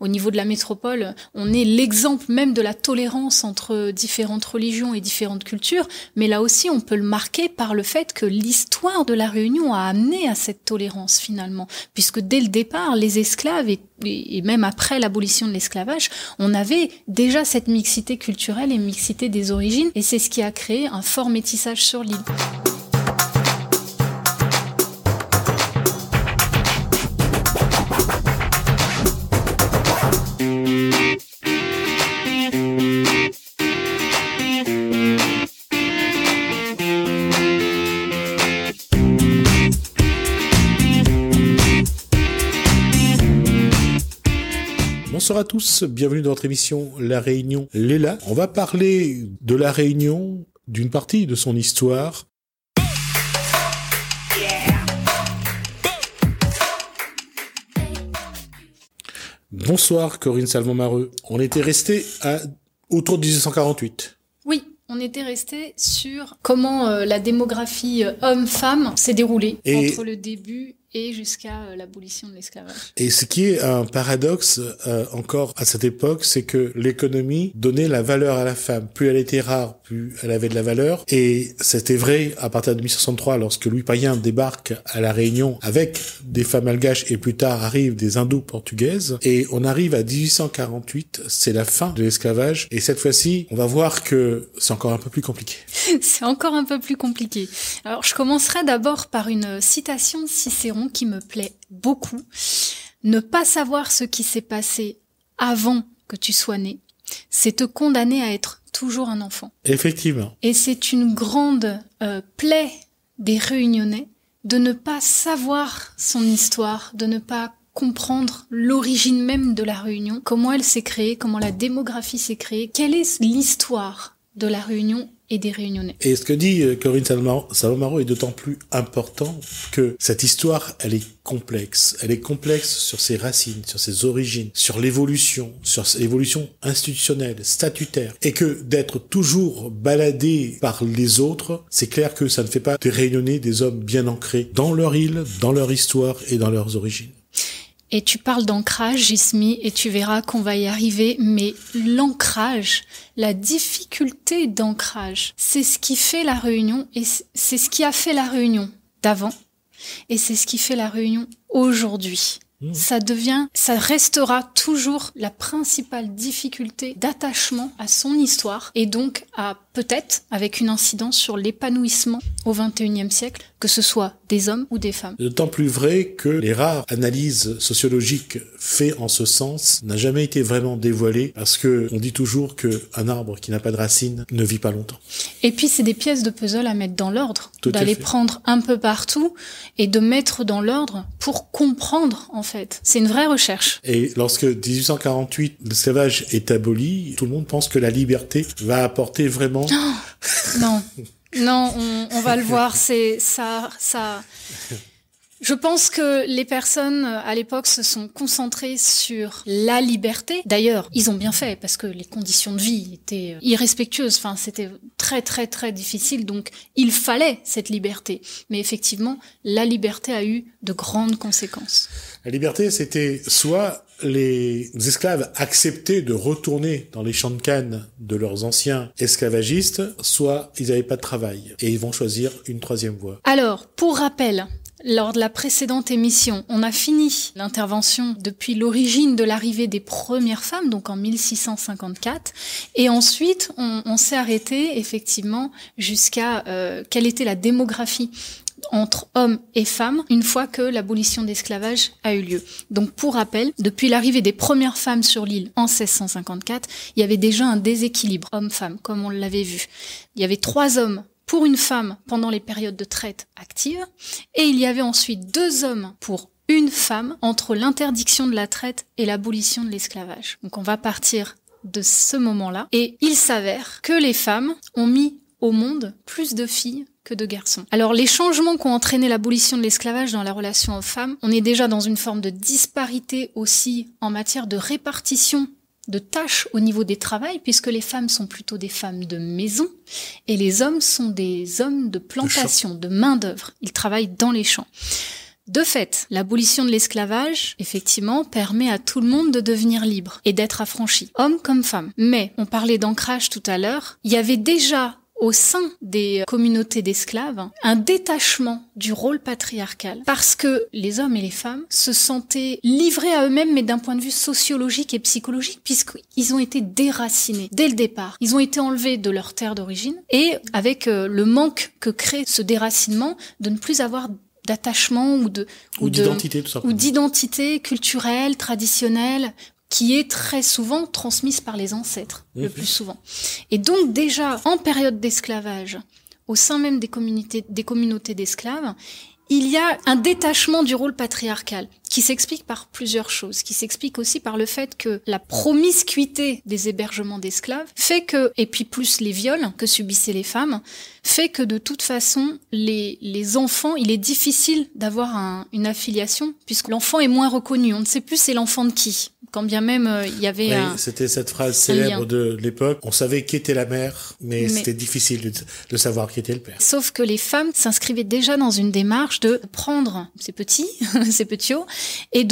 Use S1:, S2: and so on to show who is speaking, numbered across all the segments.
S1: au niveau de la métropole, on est l'exemple même de la tolérance entre différentes religions et différentes cultures, mais là aussi on peut le marquer par le fait que l'histoire de la Réunion a amené à cette tolérance finalement, puisque dès le départ, les esclaves et même après l'abolition de l'esclavage, on avait déjà cette mixité culturelle et mixité des origines, et c'est ce qui a créé un fort métissage sur l'île.
S2: Bonsoir à tous, bienvenue dans notre émission La Réunion Léla. On va parler de la Réunion, d'une partie de son histoire. Bonsoir Corinne Salmon-Mareux. On était resté autour de 1848.
S1: Oui, on était resté sur comment la démographie homme-femme s'est déroulée entre le début et jusqu'à l'abolition de l'esclavage.
S2: Et ce qui est un paradoxe encore à cette époque, c'est que l'économie donnait la valeur à la femme. Plus elle était rare, plus elle avait de la valeur. Et c'était vrai à partir de 1863, lorsque Louis Payen débarque à La Réunion avec des femmes malgaches et plus tard arrivent des indo-portugaises. Et on arrive à 1848, c'est la fin de l'esclavage. Et cette fois-ci, on va voir que c'est encore un peu plus compliqué.
S1: C'est encore un peu plus compliqué. Alors, je commencerai d'abord par une citation de Cicéron qui me plaît beaucoup. Ne pas savoir ce qui s'est passé avant que tu sois né, c'est te condamner à être toujours un enfant.
S2: Effectivement.
S1: Et c'est une grande plaie des Réunionnais de ne pas savoir son histoire, de ne pas comprendre l'origine même de la Réunion, comment elle s'est créée, comment la démographie s'est créée, quelle est l'histoire de la Réunion et des Réunionnais.
S2: Et ce que dit Corinne Salmon-Mareux est d'autant plus important que cette histoire, elle est complexe. Elle est complexe sur ses racines, sur ses origines, sur l'évolution institutionnelle, statutaire. Et que d'être toujours baladé par les autres, c'est clair que ça ne fait pas des Réunionnais des hommes bien ancrés dans leur île, dans leur histoire et dans leurs origines.
S1: Et tu parles d'ancrage, Jismi, et tu verras qu'on va y arriver, mais l'ancrage, la difficulté d'ancrage, c'est ce qui fait la Réunion, et c'est ce qui a fait la Réunion d'avant, et c'est ce qui fait la Réunion aujourd'hui. Ça restera toujours la principale difficulté d'attachement à son histoire, et donc à peut-être avec une incidence sur l'épanouissement au XXIe siècle, que ce soit des hommes ou des femmes.
S2: D'autant plus vrai que les rares analyses sociologiques faites en ce sens n'a jamais été vraiment dévoilées, parce que on dit toujours qu'un arbre qui n'a pas de racines ne vit pas longtemps.
S1: Et puis c'est des pièces de puzzle à mettre dans l'ordre, d'aller prendre un peu partout et de mettre dans l'ordre pour comprendre en fait. C'est une vraie recherche.
S2: Et lorsque 1848 l'esclavage est aboli, tout le monde pense que la liberté va apporter vraiment...
S1: Non. Non, on va le voir, c'est ça. Je pense que les personnes à l'époque se sont concentrées sur la liberté. D'ailleurs, ils ont bien fait parce que les conditions de vie étaient irrespectueuses. Enfin, c'était très très très difficile. Donc, il fallait cette liberté. Mais effectivement, la liberté a eu de grandes conséquences.
S2: La liberté, c'était soit les esclaves acceptaient de retourner dans les champs de canne de leurs anciens esclavagistes, soit ils n'avaient pas de travail. Et ils vont choisir une troisième voie.
S1: Alors, pour rappel, lors de la précédente émission, on a fini l'intervention depuis l'origine de l'arrivée des premières femmes, donc en 1654, et ensuite on s'est arrêté effectivement jusqu'à quelle était la démographie entre hommes et femmes une fois que l'abolition d'esclavage a eu lieu. Donc pour rappel, depuis l'arrivée des premières femmes sur l'île en 1654, il y avait déjà un déséquilibre homme-femme, comme on l'avait vu. Il y avait 3 hommes pour une femme pendant les périodes de traite active, et il y avait ensuite 2 hommes pour une femme entre l'interdiction de la traite et l'abolition de l'esclavage. Donc on va partir de ce moment-là, et il s'avère que les femmes ont mis au monde plus de filles que de garçons. Alors les changements qui ont entraîné l'abolition de l'esclavage dans la relation hommes-femmes, on est déjà dans une forme de disparité aussi en matière de répartition de tâches au niveau des travails, puisque les femmes sont plutôt des femmes de maison et les hommes sont des hommes de plantation, de main-d'œuvre. Ils travaillent dans les champs. De fait, l'abolition de l'esclavage, effectivement, permet à tout le monde de devenir libre et d'être affranchi, hommes comme femmes. Mais, on parlait d'ancrage tout à l'heure, il y avait déjà au sein des communautés d'esclaves un détachement du rôle patriarcal parce que les hommes et les femmes se sentaient livrés à eux-mêmes mais d'un point de vue sociologique et psychologique puisqu'ils ont été déracinés dès le départ. Ils ont été enlevés de leur terre d'origine et avec le manque que crée ce déracinement de ne plus avoir d'attachement ou
S2: d'identité, tout simplement.
S1: Ou d'identité culturelle, traditionnelle, qui est très souvent transmise par les ancêtres, le plus souvent. Et donc déjà, en période d'esclavage, au sein même des communautés d'esclaves, il y a un détachement du rôle patriarcal qui s'explique par plusieurs choses, qui s'explique aussi par le fait que la promiscuité des hébergements d'esclaves fait que, et puis plus les viols que subissaient les femmes, fait que de toute façon, les enfants, il est difficile d'avoir une affiliation puisque l'enfant est moins reconnu. On ne sait plus c'est l'enfant de qui. Quand bien même il y avait
S2: c'était cette phrase célèbre de l'époque. On savait qui était la mère, mais c'était difficile de savoir qui était le père.
S1: Sauf que les femmes s'inscrivaient déjà dans une démarche de prendre ces petits hauts, et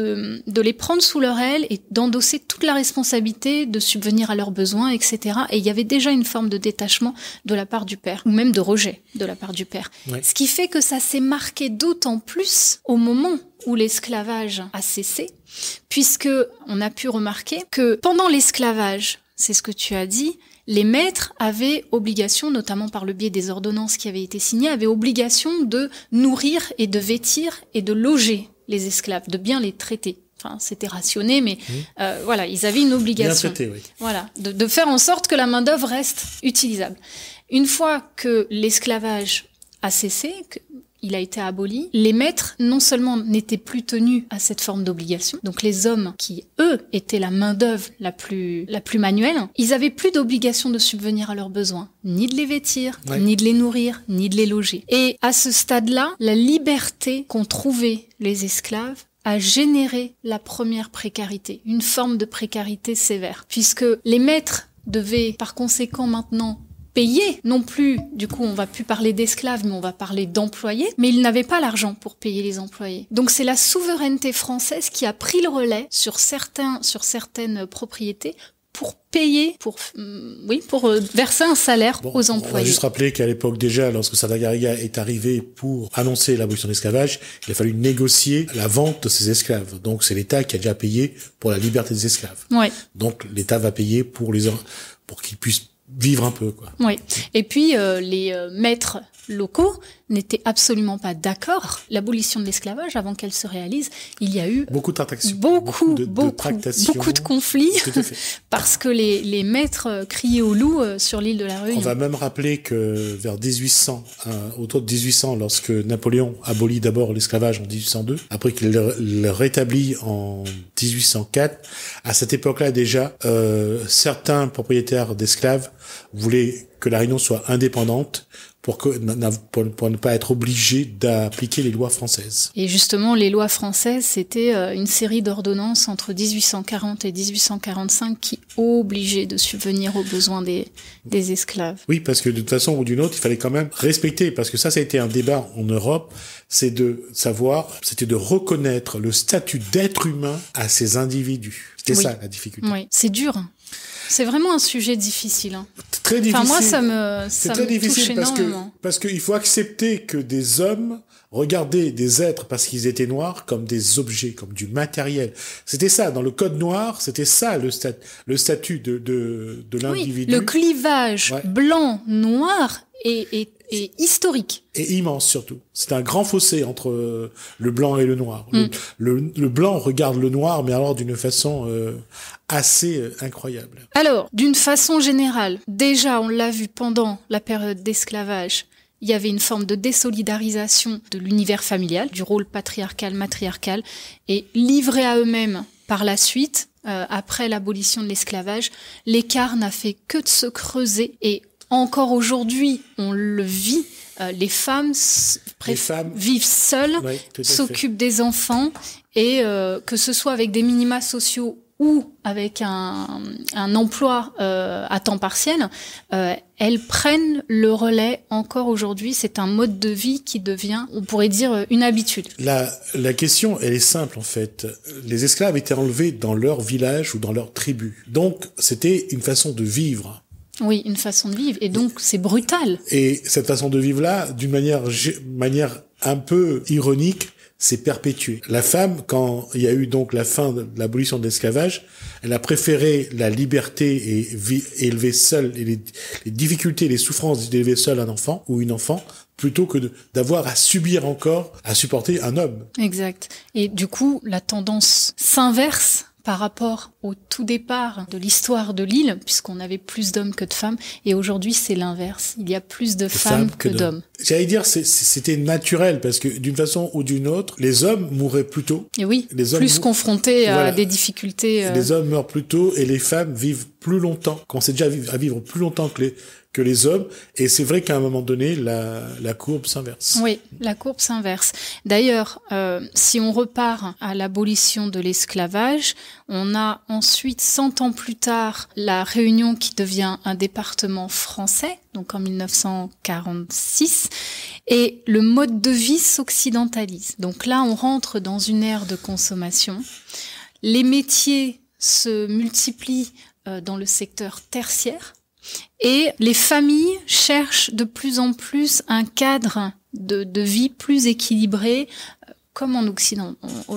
S1: de les prendre sous leur aile et d'endosser toute la responsabilité de subvenir à leurs besoins, etc. Et il y avait déjà une forme de détachement de la part du père, ou même de rejet de la part du père. Ouais. Ce qui fait que ça s'est marqué d'autant plus au moment où l'esclavage a cessé, puisque on a pu remarquer que pendant l'esclavage, c'est ce que tu as dit, les maîtres avaient obligation, notamment par le biais des ordonnances qui avaient été signées, avaient obligation de nourrir et de vêtir et de loger les esclaves, de bien les traiter. Enfin, c'était rationné, mais voilà, ils avaient une obligation.
S2: Bien traité, oui.
S1: Voilà, de faire en sorte que la main-d'œuvre reste utilisable. Une fois que l'esclavage a cessé, il a été aboli, les maîtres non seulement n'étaient plus tenus à cette forme d'obligation, donc les hommes qui, eux, étaient la main-d'œuvre la plus manuelle, ils avaient plus d'obligation de subvenir à leurs besoins, ni de les vêtir, ni de les nourrir, ni de les loger. Et à ce stade-là, la liberté qu'ont trouvée les esclaves a généré la première précarité, une forme de précarité sévère, puisque les maîtres devaient par conséquent maintenant payer, non plus, du coup on va plus parler d'esclaves, mais on va parler d'employés, mais ils n'avaient pas l'argent pour payer les employés. Donc c'est la souveraineté française qui a pris le relais sur certaines propriétés pour payer, pour verser un salaire aux employés.
S2: On va juste rappeler qu'à l'époque déjà, lorsque Santa Garriga est arrivé pour annoncer l'abolition de l'esclavage, il a fallu négocier la vente de ces esclaves. Donc c'est l'État qui a déjà payé pour la liberté des esclaves.
S1: Ouais.
S2: Donc l'État va payer pour qu'ils puissent vivre un peu, quoi.
S1: Oui. Et puis les maîtres locaux n'étaient absolument pas d'accord. L'abolition de l'esclavage, avant qu'elle se réalise, il y a eu
S2: beaucoup de tractations,
S1: beaucoup de conflits, parce que les maîtres criaient au loup sur l'île de la Réunion.
S2: On va même rappeler que vers 1800, autour de 1800, lorsque Napoléon abolit d'abord l'esclavage en 1802, après qu'il le rétablit en 1804, à cette époque-là déjà, certains propriétaires d'esclaves voulaient que la Réunion soit indépendante pour ne pas être obligé d'appliquer les lois françaises.
S1: Et justement, les lois françaises, c'était une série d'ordonnances entre 1840 et 1845 qui obligeaient de subvenir aux besoins des esclaves.
S2: Oui, parce que de toute façon ou d'une autre, il fallait quand même respecter, parce que ça a été un débat en Europe, c'était de reconnaître le statut d'être humain à ces individus. C'était ça la difficulté.
S1: Oui, c'est dur. C'est vraiment un sujet difficile.
S2: Très difficile.
S1: Enfin, moi, ça me touche énormément.
S2: Parce qu'il faut accepter que des hommes regardaient des êtres parce qu'ils étaient noirs comme des objets, comme du matériel. C'était ça, dans le code noir, c'était ça le statut de l'individu.
S1: Oui, le clivage blanc-noir est historique.
S2: Et immense surtout. C'est un grand fossé entre le blanc et le noir. Le blanc regarde le noir, mais alors d'une façon assez incroyable.
S1: Alors, d'une façon générale, déjà on l'a vu pendant la période d'esclavage, il y avait une forme de désolidarisation de l'univers familial, du rôle patriarcal, matriarcal, et livrés à eux-mêmes par la suite, après l'abolition de l'esclavage, l'écart n'a fait que de se creuser, et encore aujourd'hui, on le vit, les femmes vivent seules, s'occupent des enfants, et que ce soit avec des minima sociaux ou avec un emploi à temps partiel, elles prennent le relais encore aujourd'hui. C'est un mode de vie qui devient, on pourrait dire, une habitude.
S2: La question, elle est simple en fait. Les esclaves étaient enlevés dans leur village ou dans leur tribu. Donc, c'était une façon de vivre.
S1: Oui, une façon de vivre. Et donc, c'est brutal.
S2: Et cette façon de vivre-là, d'une manière un peu ironique, c'est perpétué. La femme, quand il y a eu donc la fin de l'abolition de l'esclavage, elle a préféré la liberté et élever seule, et les difficultés, les souffrances d'élever seule un enfant ou une enfant, plutôt que d'avoir à subir encore, à supporter un homme.
S1: Exact. Et du coup, la tendance s'inverse par rapport au tout départ de l'histoire de l'île, puisqu'on avait plus d'hommes que de femmes, et aujourd'hui c'est l'inverse. Il y a plus de femmes que d'hommes.
S2: J'allais dire, c'était naturel, parce que d'une façon ou d'une autre, les hommes mourraient plus tôt.
S1: Et oui, plus confrontés à des difficultés.
S2: Les hommes meurent plus tôt, et les femmes vivent plus longtemps, commencent déjà à vivre plus longtemps que les hommes, et c'est vrai qu'à un moment donné, la courbe s'inverse.
S1: Oui, la courbe s'inverse. D'ailleurs, si on repart à l'abolition de l'esclavage, on a ensuite, 100 ans plus tard, la Réunion qui devient un département français, donc en 1946, et le mode de vie s'occidentalise. Donc là, on rentre dans une ère de consommation. Les métiers se multiplient dans le secteur tertiaire, et les familles cherchent de plus en plus un cadre de vie plus équilibré, comme en Occident,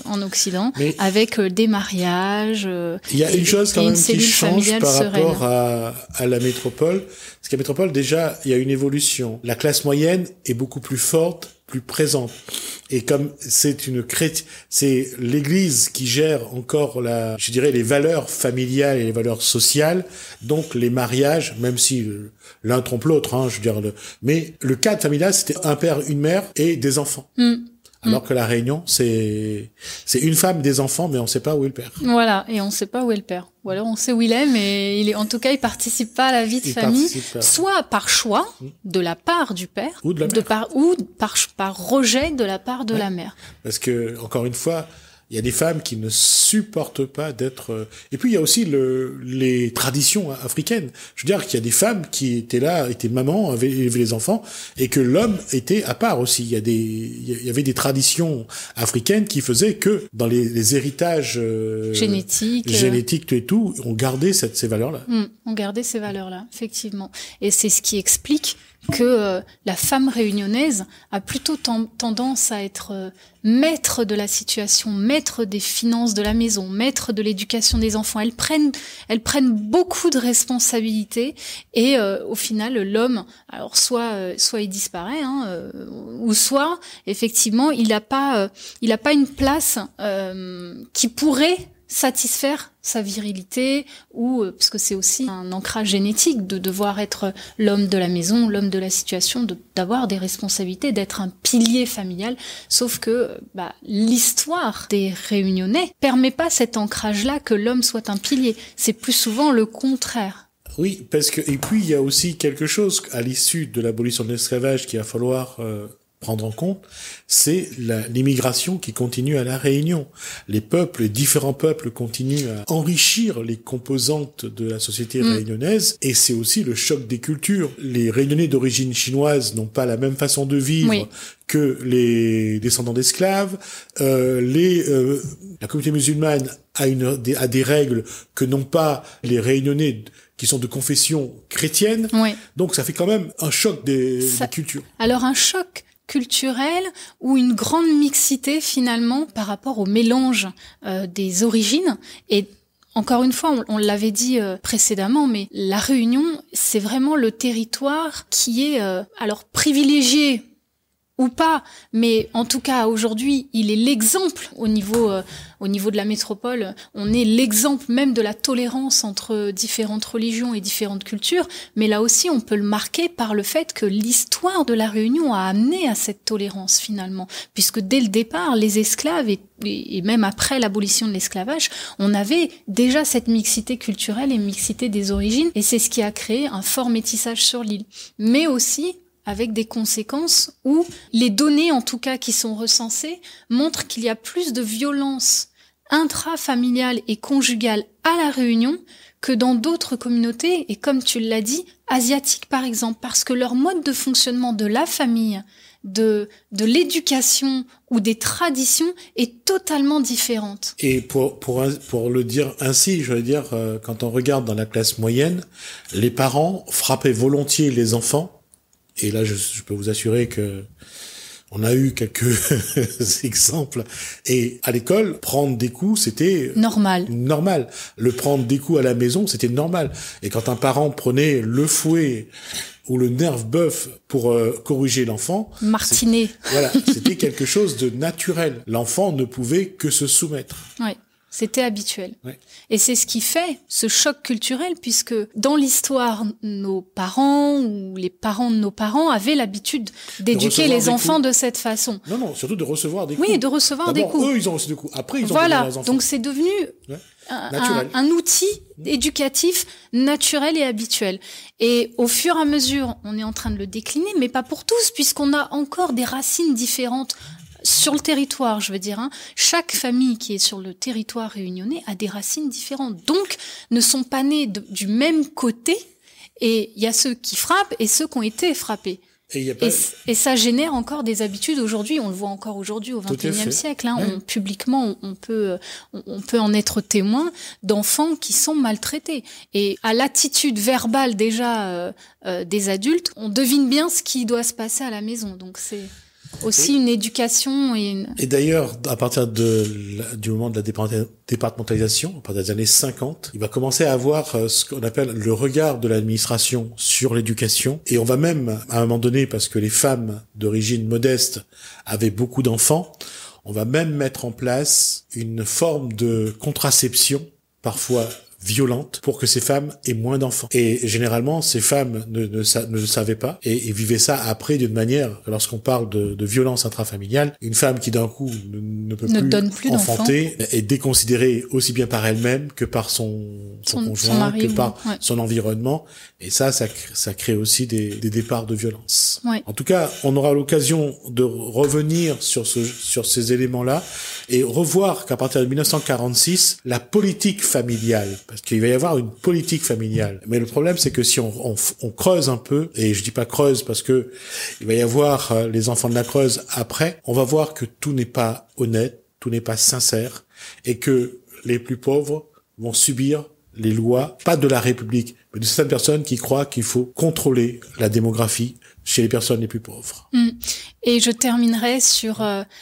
S1: mais avec des mariages. Il
S2: y a une chose quand même qui change par rapport à la métropole. Parce qu'à la métropole, déjà, il y a une évolution. La classe moyenne est beaucoup plus forte, plus présente. Et comme c'est c'est l'Église qui gère encore les valeurs familiales et les valeurs sociales. Donc les mariages, même si l'un trompe l'autre, mais le cadre familial, c'était un père, une mère et des enfants. Alors que la Réunion, c'est une femme, des enfants, mais on sait pas où est le père.
S1: Voilà, et on sait pas où est le père. Ou alors on sait où il est, mais en tout cas, il participe pas à la vie de famille, soit par choix de la part du père,
S2: ou de la mère.
S1: ou par rejet de la part de la mère.
S2: Parce que, encore une fois, il y a des femmes qui ne supportent pas d'être... Et puis, il y a aussi les traditions africaines. Je veux dire qu'il y a des femmes qui étaient là, étaient mamans, avaient élevé les enfants, et que l'homme était à part aussi. Il y avait des traditions africaines qui faisaient que dans les héritages génétiques et tout, on gardait ces valeurs-là.
S1: On gardait ces valeurs-là, effectivement. Et c'est ce qui explique que la femme réunionnaise a plutôt tendance à être maître de la situation, maître des finances de la maison, maître de l'éducation des enfants. Elles prennent beaucoup de responsabilités, et au final l'homme, alors soit il disparaît, ou soit effectivement il n'a pas une place qui pourrait satisfaire sa virilité, ou parce que c'est aussi un ancrage génétique de devoir être l'homme de la maison, l'homme de la situation, d'avoir des responsabilités, d'être un pilier familial. Sauf que l'histoire des Réunionnais permet pas cet ancrage-là, que l'homme soit un pilier. C'est plus souvent le contraire.
S2: Oui, parce que et puis il y a aussi quelque chose à l'issue de l'abolition de l'esclavage qu'il va falloir prendre en compte, c'est l'immigration qui continue à la Réunion. Les différents peuples continuent à enrichir les composantes de la société réunionnaise, et c'est aussi le choc des cultures. Les Réunionnais d'origine chinoise n'ont pas la même façon de vivre que les descendants d'esclaves. La communauté musulmane a des règles que n'ont pas les Réunionnais qui sont de confession chrétienne. Donc ça fait quand même un choc des cultures.
S1: Alors un choc culturel, ou une grande mixité finalement par rapport au mélange des origines. Et encore une fois, on l'avait dit précédemment, mais la Réunion, c'est vraiment le territoire qui est alors privilégié ou pas, mais en tout cas aujourd'hui, il est l'exemple au niveau de la métropole. On est l'exemple même de la tolérance entre différentes religions et différentes cultures, mais là aussi on peut le marquer par le fait que l'histoire de la Réunion a amené à cette tolérance finalement, puisque dès le départ, les esclaves et même après l'abolition de l'esclavage, on avait déjà cette mixité culturelle et mixité des origines, et c'est ce qui a créé un fort métissage sur l'île. Mais aussi avec des conséquences où les données, en tout cas, qui sont recensées, montrent qu'il y a plus de violence intrafamiliale et conjugale à La Réunion que dans d'autres communautés, et comme tu l'as dit, asiatiques par exemple, parce que leur mode de fonctionnement de la famille, de l'éducation ou des traditions est totalement différente.
S2: Et pour le dire ainsi, je veux dire, quand on regarde dans la classe moyenne, les parents frappaient volontiers les enfants, et là je peux vous assurer que on a eu quelques exemples. Et à l'école, prendre des coups, c'était
S1: normal.
S2: Le prendre des coups à la maison, c'était normal. Et quand un parent prenait le fouet ou le nerf-bœuf pour corriger l'enfant,
S1: martiner.
S2: Voilà, c'était quelque chose de naturel. L'enfant ne pouvait que se soumettre.
S1: Ouais. C'était habituel.
S2: Ouais.
S1: Et c'est ce qui fait ce choc culturel, puisque dans l'histoire, nos parents ou les parents de nos parents avaient l'habitude d'éduquer les enfants de cette façon.
S2: Non, surtout de recevoir des coups.
S1: Oui, de recevoir des coups.
S2: Eux, ils ont reçu des coups. Après, ils ont
S1: donné
S2: leurs enfants.
S1: Donc c'est devenu un outil éducatif naturel et habituel. Et au fur et à mesure, on est en train de le décliner, mais pas pour tous, puisqu'on a encore des racines différentes sur le territoire, je veux dire. Chaque famille qui est sur le territoire réunionnais a des racines différentes, donc ne sont pas nés du même côté, et il y a ceux qui frappent et ceux qui ont été frappés. Et ça génère encore des habitudes aujourd'hui, on le voit encore aujourd'hui au XXIe siècle. Publiquement, on peut en être témoin d'enfants qui sont maltraités. Et à l'attitude verbale déjà des adultes, on devine bien ce qui doit se passer à la maison. Donc c'est aussi une éducation
S2: et d'ailleurs, à partir du moment de la départementalisation, à partir des années 50, il va commencer à avoir ce qu'on appelle le regard de l'administration sur l'éducation. Et on va même, à un moment donné, parce que les femmes d'origine modeste avaient beaucoup d'enfants, on va même mettre en place une forme de contraception, parfois violente, pour que ces femmes aient moins d'enfants. Et généralement, ces femmes ne le savaient pas et vivaient ça après d'une manière, lorsqu'on parle de violence intrafamiliale, une femme qui d'un coup ne peut plus enfanter est déconsidérée aussi bien par elle-même que par son conjoint, son mari, que par son environnement. Et ça crée aussi des départs de violence.
S1: Ouais.
S2: En tout cas, on aura l'occasion de revenir sur ces éléments-là et revoir qu'à partir de 1946, la politique familiale, parce qu'il va y avoir une politique familiale. Mais le problème, c'est que si on creuse un peu, et je dis pas creuse parce que il va y avoir les enfants de la Creuse après, on va voir que tout n'est pas honnête, tout n'est pas sincère, et que les plus pauvres vont subir les lois, pas de la République, mais de certaines personnes qui croient qu'il faut contrôler la démographie chez les personnes les plus pauvres.
S1: Et je terminerai sur,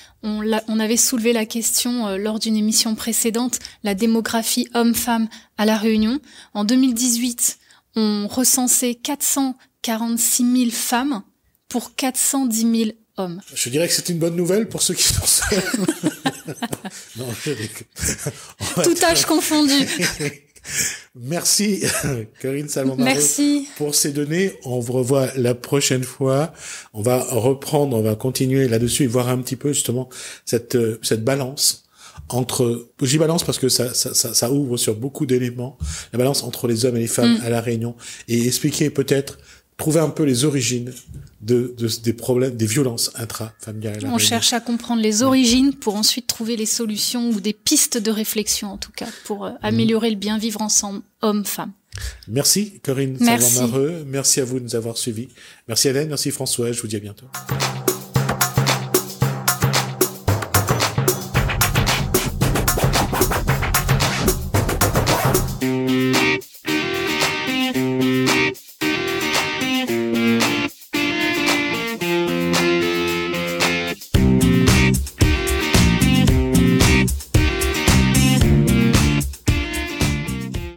S1: on avait soulevé la question lors d'une émission précédente, la démographie homme-femme à La Réunion. En 2018, on recensait 446 000 femmes pour 410 000 hommes.
S2: Je dirais que c'est une bonne nouvelle pour ceux qui sont seuls. Non,
S1: tout âge confondu.
S2: Merci Corinne Salmon-Mareux pour ces données. On vous revoit la prochaine fois. On va continuer là-dessus et voir un petit peu justement cette balance entre, j'y balance parce que ça ouvre sur beaucoup d'éléments, la balance entre les hommes et les femmes à La Réunion, et expliquer peut-être, trouver un peu les origines des problèmes, des violences intrafamiliales.
S1: On cherche à comprendre les origines pour ensuite trouver les solutions ou des pistes de réflexion, en tout cas, pour améliorer le bien vivre ensemble, hommes-femmes.
S2: Merci Corinne Salmon-Mareux. Merci à vous de nous avoir suivis. Merci Hélène, merci François. Je vous dis à bientôt.